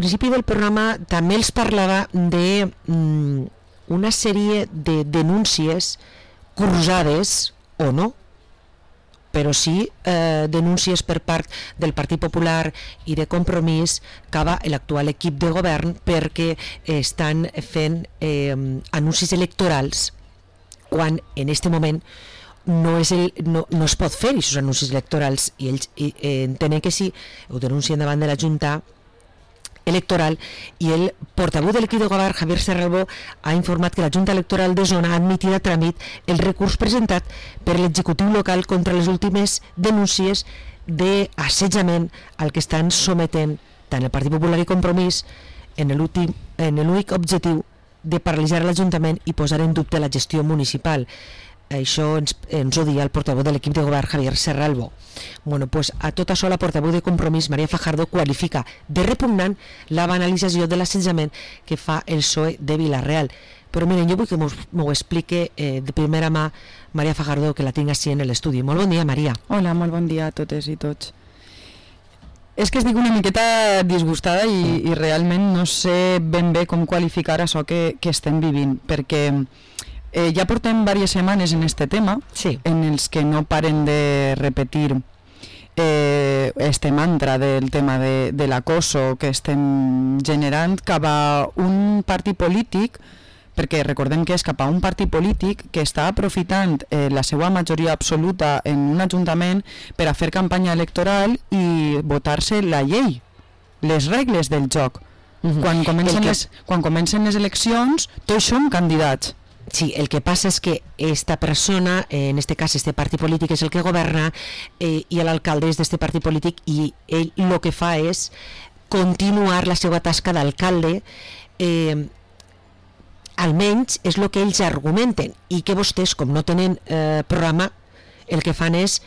principi del programa també els parlava de una sèrie de denúncies cursades o no, però sí denúncies per part del Partit Popular i de Compromís cap a l'actual equip de govern perquè estan fent anuncis electorals quan en aquest moment no es pot fer aquests anuncis electorals i ells entenen que sí, ho denuncien davant de la Junta Electoral i el portaveu de l'equip de govern, Javier Serralbo, ha informat que la Junta Electoral de Zona ha admitit a tràmit el recurs presentat per l'executiu local contra les últimes denúncies d'assetjament al que estan sometent tant el Partit Popular i Compromís en l'únic objectiu de paralitzar l'Ajuntament i posar en dubte la gestió municipal. Això ens ho dia el portaveu de l'equip de govern, Javier Serralbo. Bueno, pues a tot això la portaveu de Compromís, Maria Fajardo, qualifica de repugnant la banalització de l'assetjament que fa el PSOE de Vila-real. Però miren, jo vull que m'ho explique de primera mà Maria Fajardo, que la tinc així en l'estudi. Molt bon dia, Maria. Hola, molt bon dia a totes i tots. És que estic una miqueta disgustada i realment no sé ben bé com qualificar això que estem vivint, perquè ja portem diverses setmanes en este tema, sí, en els que no paren de repetir este mantra del tema de l'acoso que estem generant cap a un partit polític, perquè recordem que és cap a un partit polític que està aprofitant la seva majoria absoluta en un ajuntament per a fer campanya electoral i votar-se la llei, les regles del joc. Quan comencen les eleccions, tots som candidats. Sí, el que passa és que esta persona, en este cas este partit polític és el que governa i l'alcalde és d'este partit polític i ell el que fa és continuar la seva tasca d'alcalde, almenys és el que ells argumenten, i que vostès, com no tenen programa, el que fan és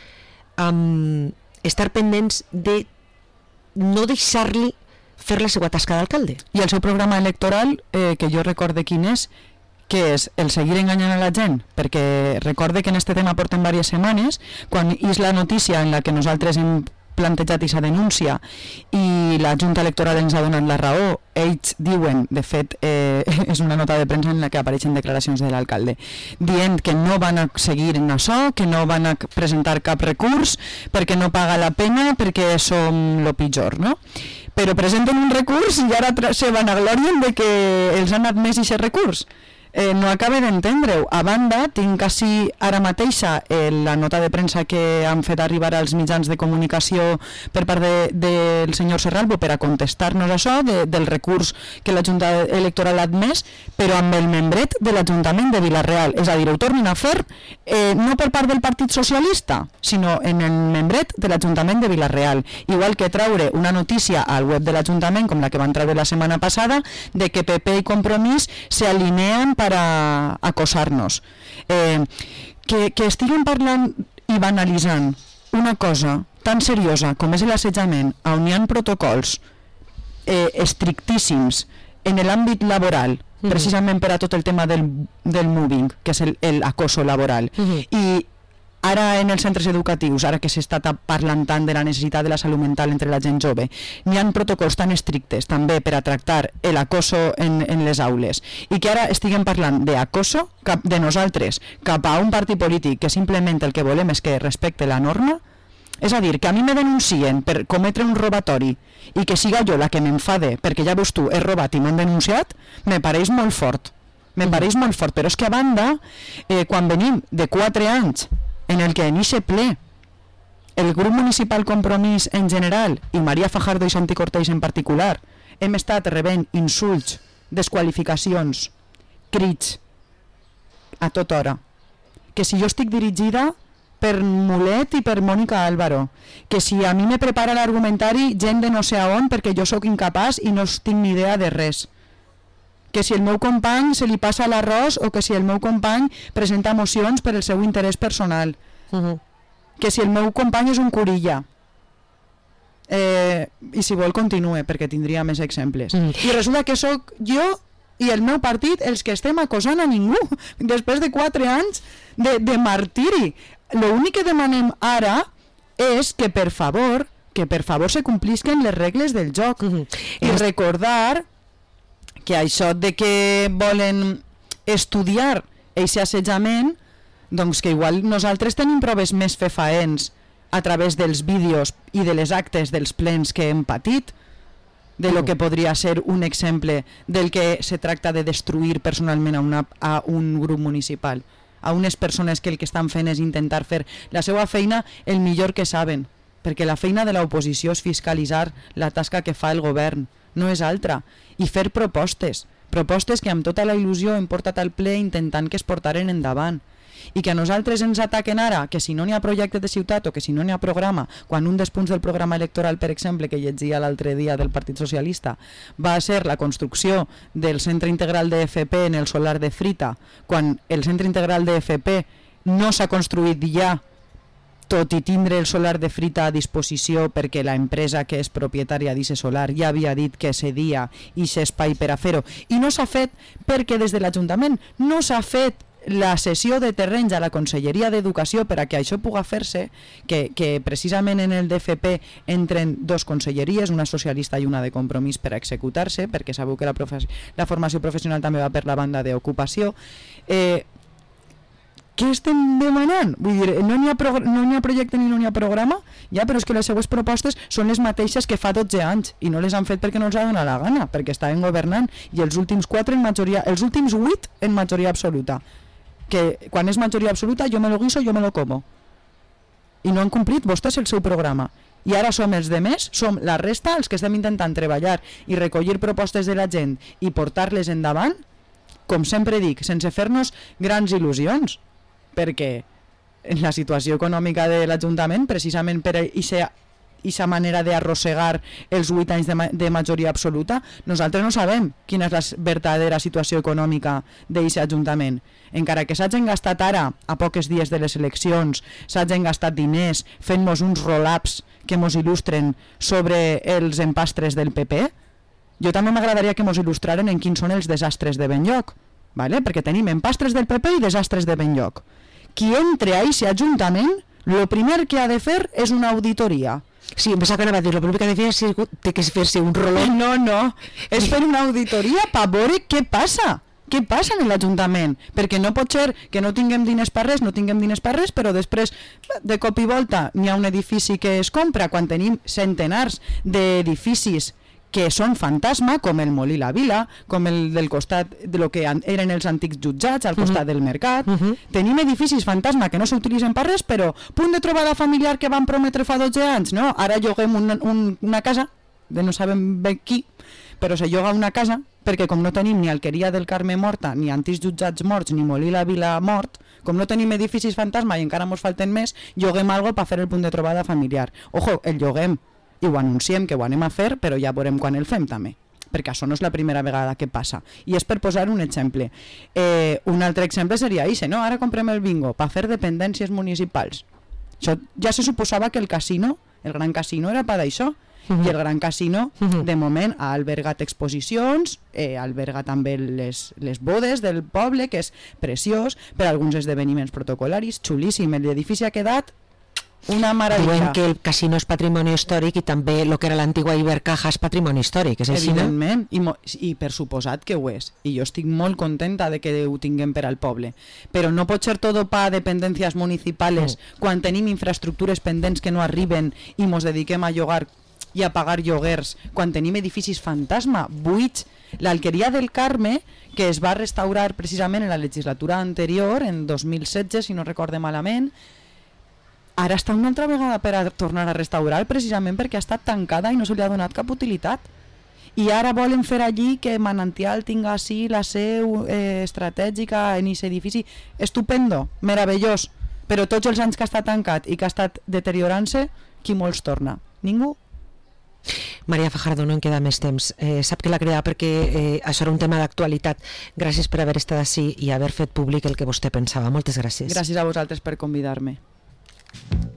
estar pendents de no deixar-li fer la seva tasca d'alcalde. I el seu programa electoral, que jo recorde quin és, que és el seguir enganyant a la gent, perquè recorde que en este tema portem diverses setmanes, quan és la notícia en la que nosaltres hem plantejat aquesta denúncia i la Junta Electoral ens ha donat la raó, ells diuen, de fet és una nota de premsa en la que apareixen declaracions de l'alcalde, dient que no van a seguir en això, que no van a presentar cap recurs perquè no paga la pena, perquè som lo pitjor, no? Però presenten un recurs i ara se vanaglorien de que els han admès aquest recurs. No acabe d'entendre-ho. A banda, tinc quasi ara mateixa la nota de premsa que han fet arribar als mitjans de comunicació per part del senyor Serralbo per a contestar-nos això, del recurs que la Junta Electoral ha admès, però amb el membret de l'Ajuntament de Vila-real. És a dir, ho tornin a fer no per part del Partit Socialista, sinó en el membret de l'Ajuntament de Vila-real. Igual que traure una notícia al web de l'Ajuntament, com la que van treure la setmana passada, de que PP i Compromís se alinean per a acosar-nos. Que estiguen parlant i banalitzant una cosa tan seriosa com és l'assetjament, on hi ha protocols estrictíssims en l'àmbit laboral, precisament per a tot el tema del moving, que és l'acoso laboral, i ara en els centres educatius, ara que s'està parlant tant de la necessitat de la salut mental entre la gent jove, n'hi ha protocols tan estrictes també per a tractar l'acoso en les aules, i que ara estiguem parlant d'acoso de nosaltres cap a un partit polític que simplement el que volem és que respecte la norma. És a dir, que a mi me denuncien per cometre un robatori i que siga jo la que m'enfade perquè ja veus tu, he robat i m'han denunciat, me pareix molt fort. Però és que a banda, quan venim de 4 anys en el que en ixe ple el grup municipal Compromís en general i Maria Fajardo i Santi Cortés en particular hem estat rebent insults, desqualificacions, crits a tota hora, que si jo estic dirigida per Mulet i per Mònica Álvaro, que si a mi me prepara l'argumentari gent de no sé on perquè jo sóc incapaç i no tinc ni idea de res, que si el meu company se li passa l'arròs o que si el meu company presenta mocions per el seu interès personal, que si el meu company és un curilla, i si vol continue perquè tindria més exemples, i resulta que sóc jo i el meu partit els que estem acosant a ningú després de 4 anys de martiri. L'únic que demanem ara és que per favor que per favor se complisquen les regles del joc. I recordar que això de que volen estudiar aquest assetjament, doncs que igual nosaltres tenim proves més fefaents a través dels vídeos i de les actes dels plens que hem patit, de lo que podria ser un exemple del que se tracta de destruir personalment a un grup municipal, a unes persones que el que estan fent és intentar fer la seva feina el millor que saben, perquè la feina de l'oposició és fiscalitzar la tasca que fa el govern, no és altra, i fer propostes que amb tota la il·lusió hem portat al ple intentant que es portaren endavant, i que a nosaltres ens ataquen ara que si no n'hi ha projecte de ciutat o que si no n'hi ha programa, quan un dels punts del programa electoral, per exemple, que llegia l'altre dia del Partit Socialista, va ser la construcció del centre integral de FP en el solar de Frita, quan el centre integral de FP no s'ha construït ja, tot i tindre el solar de Frita a disposició perquè la empresa que és propietària d'aquest solar ja havia dit que cedia aquest espai per a fer-ho, i no s'ha fet perquè des de l'Ajuntament no s'ha fet la cessió de terrenys a la Conselleria d'Educació per a que això pugui fer-se, que precisament en el DFP entren dos conselleries, una socialista i una de Compromís, per a executar-se, perquè sabeu que la formació professional també va per la banda d'ocupació. Què estem demanant? Vull dir, no n'hi ha projecte ni no n'hi ha programa, ja, però és que les seues propostes són les mateixes que fa 12 anys i no les han fet perquè no els ha donat la gana, perquè estaven governant, i els últims 4 en majoria, els últims 8 en majoria absoluta, que quan és majoria absoluta jo me lo guiso, jo me lo como, i no han complit vostès el seu programa, i ara som els demés, som la resta els que estem intentant treballar i recollir propostes de la gent i portar-les endavant, com sempre dic, sense fer-nos grans il·lusions, perquè en la situació econòmica de l'Ajuntament, precisament per aquesta manera d'arrossegar els 8 anys de majoria absoluta, nosaltres no sabem quina és la verdadera situació econòmica d'aquest Ajuntament. Encara que s'hagin gastat ara, a pocs dies de les eleccions, s'hagin gastat diners fent-nos uns roll-ups que ens il·lustren sobre els empastres del PP, jo també m'agradaria que ens il·lustraren en quins són els desastres de Benlloc, ¿vale? Perquè tenim empastres del PP i desastres de Benlloc. Qui entre a aquest Ajuntament, el primer que ha de fer és una auditoria. Sí, em pensava que anava a dir, el primer que ha de fer té que fer-se un roló. No, és fer una auditoria per veure què passa. Què passa en l'Ajuntament? Perquè no pot ser que no tinguem diners per res, però després, de cop i volta, n'hi ha un edifici que es compra quan tenim centenars d'edificis que són fantasma, com el Molí la Vila, com el del costat de lo que eren els antics jutjats, al costat del mercat. Tenim edificis fantasma que no s'utilitzen per res, però punt de trobada familiar que van prometre fa 12 anys, no? Ara lloguem una casa, de no sabem bé qui, però se lloga una casa, perquè com no tenim ni Alqueria del Carme morta, ni antics jutjats morts, ni Molí la Vila mort, com no tenim edificis fantasma i encara ens falten més, lloguem algo per fer el punt de trobada familiar. Ojo, el lloguem, i ho anunciem que ho anem a fer, però ja veurem quan el fem també, perquè això no és la primera vegada que passa, i és per posar un exemple. Un altre exemple seria això, no? Ara comprem el bingo per fer dependències municipals. Això ja se suposava que el casino, el Gran Casino, era per d'això, i el Gran Casino de moment ha albergat exposicions, alberga també les bodes del poble, que és preciós, per alguns esdeveniments protocolaris, xulíssim, l'edifici ha quedat una meravella. Diuen que el casino és patrimoni històric i també el que era l'antigua Ibercaja és patrimoni històric, és així, no? Evidentment, i per suposat que ho és, i jo estic molt contenta de que ho tinguem per al poble, però no pot ser tot pa dependències municipals quan tenim infraestructures pendents que no arriben i ens dediquem a llogar i a pagar lloguers, quan tenim edificis fantasma, buits. L'Alqueria del Carme, que es va restaurar precisament en la legislatura anterior, en 2016, si no recorde malament, ara està una altra vegada per a tornar a restaurar, precisament perquè ha estat tancada i no se li ha donat cap utilitat. I ara volen fer allí que Manantial tinga així la seu estratègica en aquest edifici. Estupendo, meravellós, però tots els anys que ha estat tancat i que ha estat deteriorant-se, qui molts torna? Ningú? Maria Fajardo, no en queda més temps. Sap que l'ha cridat perquè això era un tema d'actualitat. Gràcies per haver estat ací i haver fet públic el que vostè pensava. Moltes gràcies. Gràcies a vosaltres per convidar-me.